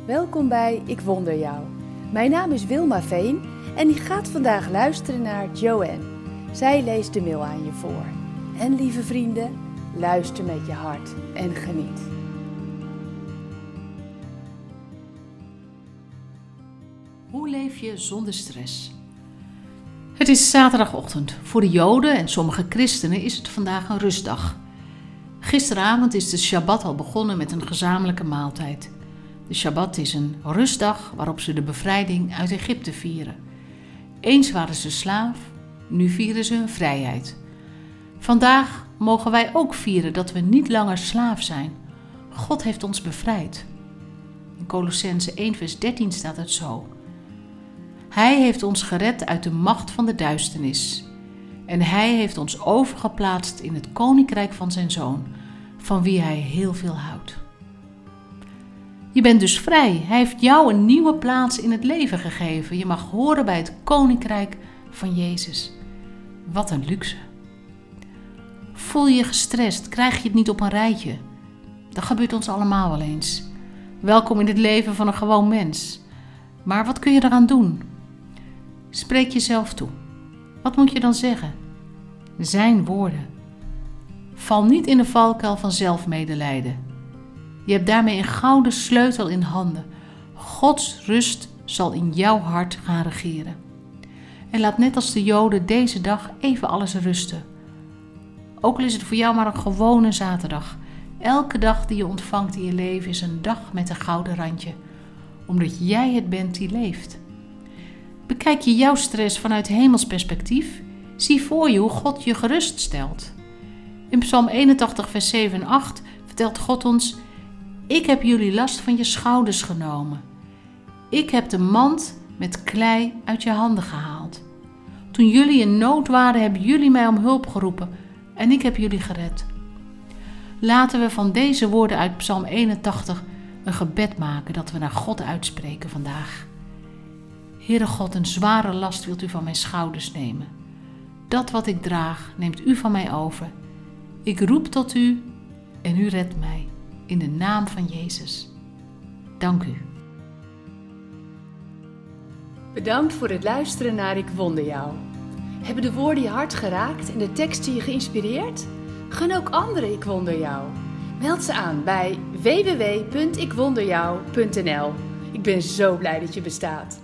Welkom bij Ik Wonder Jou. Mijn naam is Wilma Veen en ik ga vandaag luisteren naar Joanne. Zij leest de mail aan je voor. En lieve vrienden, luister met je hart en geniet. Hoe leef je zonder stress? Het is zaterdagochtend. Voor de Joden en sommige christenen is het vandaag een rustdag. Gisteravond is de Shabbat al begonnen met een gezamenlijke maaltijd. De Shabbat is een rustdag waarop ze de bevrijding uit Egypte vieren. Eens waren ze slaaf, nu vieren ze hun vrijheid. Vandaag mogen wij ook vieren dat we niet langer slaaf zijn. God heeft ons bevrijd. In Kolossenzen 1 vers 13 staat het zo. Hij heeft ons gered uit de macht van de duisternis. En hij heeft ons overgeplaatst in het koninkrijk van zijn Zoon, van wie hij heel veel houdt. Je bent dus vrij. Hij heeft jou een nieuwe plaats in het leven gegeven. Je mag horen bij het koninkrijk van Jezus. Wat een luxe. Voel je je gestrest? Krijg je het niet op een rijtje? Dat gebeurt ons allemaal wel eens. Welkom in het leven van een gewoon mens. Maar wat kun je eraan doen? Spreek jezelf toe. Wat moet je dan zeggen? Zijn woorden. Val niet in de valkuil van zelfmedelijden. Je hebt daarmee een gouden sleutel in handen. Gods rust zal in jouw hart gaan regeren. En laat net als de Joden deze dag even alles rusten. Ook al is het voor jou maar een gewone zaterdag. Elke dag die je ontvangt in je leven is een dag met een gouden randje. Omdat jij het bent die leeft. Bekijk je jouw stress vanuit hemels perspectief. Zie voor je hoe God je gerust stelt. In Psalm 81 vers 7 en 8 vertelt God ons: ik heb jullie last van je schouders genomen. Ik heb de mand met klei uit je handen gehaald. Toen jullie in nood waren, hebben jullie mij om hulp geroepen en ik heb jullie gered. Laten we van deze woorden uit Psalm 81 een gebed maken dat we naar God uitspreken vandaag. Heere God, een zware last wilt u van mijn schouders nemen. Dat wat ik draag, neemt u van mij over. Ik roep tot u en u redt mij. In de naam van Jezus. Dank u. Bedankt voor het luisteren naar Ik Wonder Jou. Hebben de woorden je hart geraakt en de teksten je geïnspireerd? Gun ook anderen Ik Wonder Jou. Meld ze aan bij www.ikwonderjou.nl. Ik ben zo blij dat je bestaat.